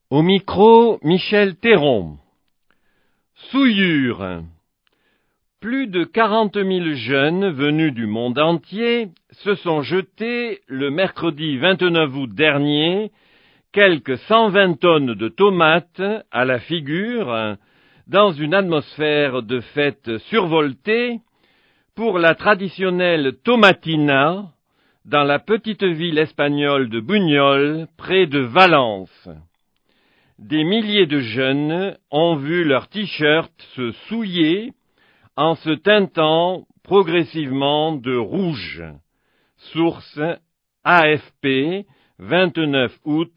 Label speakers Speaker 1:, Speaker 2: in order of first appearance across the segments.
Speaker 1: Au micro, Michel Théron. Souillure. Plus de 40 000 jeunes venus du monde entier se sont jetés le mercredi 29 août dernier quelques 120 tonnes de tomates à la figure dans une atmosphère de fête survoltée pour la traditionnelle tomatina dans la petite ville espagnole de Buñol près de Valence. Des milliers de jeunes ont vu leurs t-shirts se souiller en se teintant progressivement de rouge. Source AFP, 29 août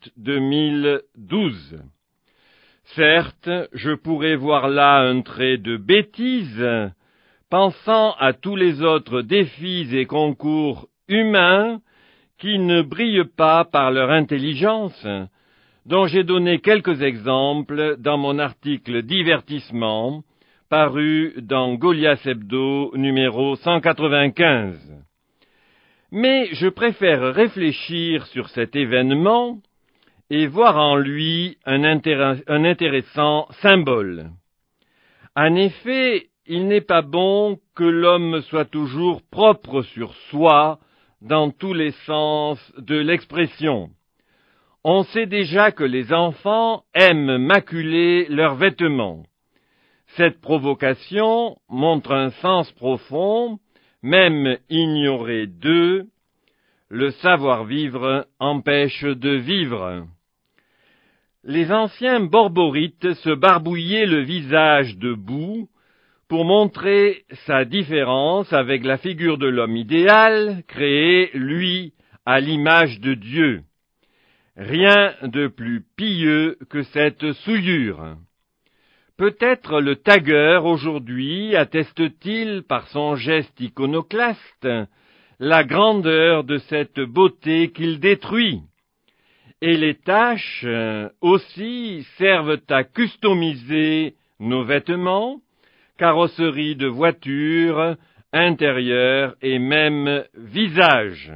Speaker 1: 2012. Certes, je pourrais voir là un trait de bêtise, pensant à tous les autres défis et concours humains qui ne brillent pas par leur intelligence, dont j'ai donné quelques exemples dans mon article Divertissement, paru dans Goliath Hebdo numéro 195. Mais je préfère réfléchir sur cet événement et voir en lui un intéressant symbole. En effet, il n'est pas bon que l'homme soit toujours propre sur soi dans tous les sens de l'expression. On sait déjà que les enfants aiment maculer leurs vêtements. Cette provocation montre un sens profond, même ignoré d'eux. Le savoir-vivre empêche de vivre. Les anciens borborites se barbouillaient le visage de boue pour montrer sa différence avec la figure de l'homme idéal, créé, lui, à l'image de Dieu. Rien de plus pieux que cette souillure. Peut-être le tagueur aujourd'hui atteste-t-il par son geste iconoclaste la grandeur de cette beauté qu'il détruit. Et les taches aussi servent à customiser nos vêtements, carrosserie de voitures, intérieur et même visage.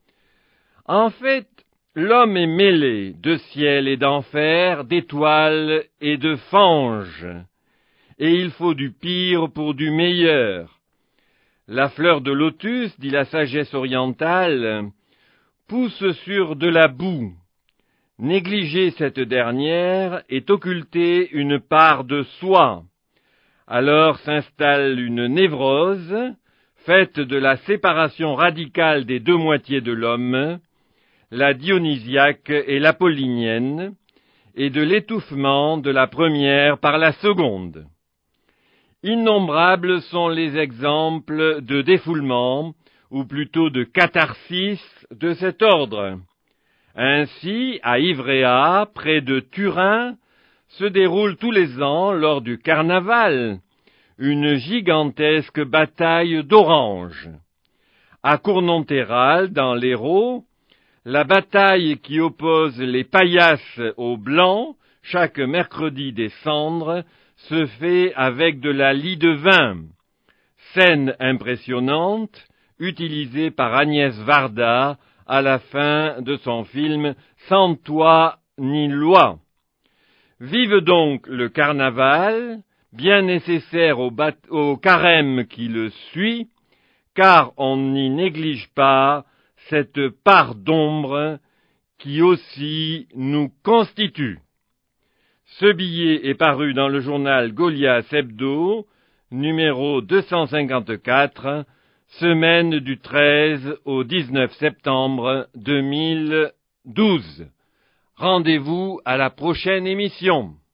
Speaker 1: En fait, l'homme est mêlé de ciel et d'enfer, d'étoiles et de fanges, et il faut du pire pour du meilleur. La fleur de lotus, dit la sagesse orientale, pousse sur de la boue. Négliger cette dernière est occulter une part de soi. Alors s'installe une névrose, faite de la séparation radicale des deux moitiés de l'homme, la dionysiaque et l'apollinienne, et de l'étouffement de la première par la seconde. Innombrables sont les exemples de défoulement, ou plutôt de catharsis de cet ordre. Ainsi, à Ivrea, près de Turin, se déroule tous les ans, lors du carnaval, une gigantesque bataille d'oranges. À Cournonterral, dans l'Hérault, la bataille qui oppose les paillasses aux blancs, chaque mercredi des cendres, se fait avec de la lie de vin. Scène impressionnante, utilisée par Agnès Varda à la fin de son film « Sans toi ni loi ». Vive donc le carnaval, bien nécessaire au carême qui le suit, car on n'y néglige pas cette part d'ombre qui aussi nous constitue. Ce billet est paru dans le journal Goliath Hebdo, numéro 254, semaine du 13 au 19 septembre 2012. Rendez-vous à la prochaine émission.